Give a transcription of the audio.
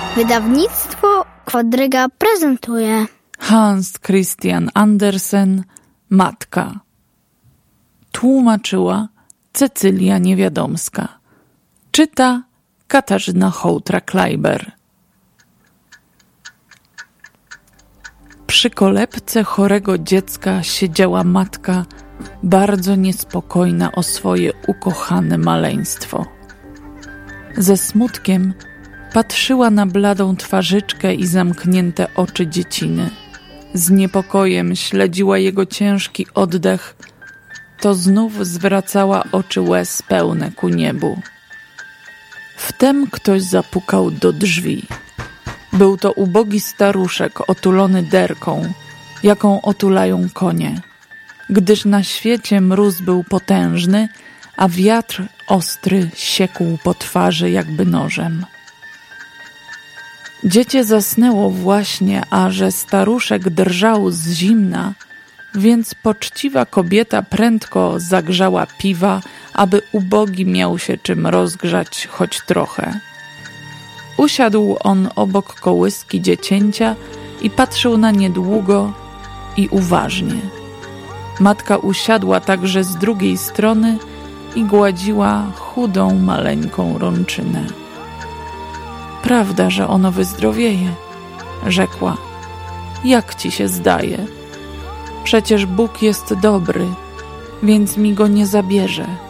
Wydawnictwo Quadryga prezentuje Hans Christian Andersen, Matka. Tłumaczyła Cecylia Niewiadomska. Czyta Katarzyna Hołtra-Klejber. Przy kolebce chorego dziecka siedziała matka, bardzo niespokojna o swoje ukochane maleństwo. Ze smutkiem patrzyła na bladą twarzyczkę i zamknięte oczy dzieciny. Z niepokojem śledziła jego ciężki oddech, to znów zwracała oczy łez pełne ku niebu. Wtem ktoś zapukał do drzwi. Był to ubogi staruszek otulony derką, jaką otulają konie, gdyż na świecie mróz był potężny, a wiatr ostry siekł po twarzy jakby nożem. Dziecię zasnęło właśnie, a że staruszek drżał z zimna, więc poczciwa kobieta prędko zagrzała piwa, aby ubogi miał się czym rozgrzać choć trochę. Usiadł on obok kołyski dziecięcia i patrzył na nie długo i uważnie. Matka usiadła także z drugiej strony i gładziła chudą, maleńką rączynę. Prawda, że ono wyzdrowieje, rzekła. Jak ci się zdaje? Przecież Bóg jest dobry, więc mi go nie zabierze.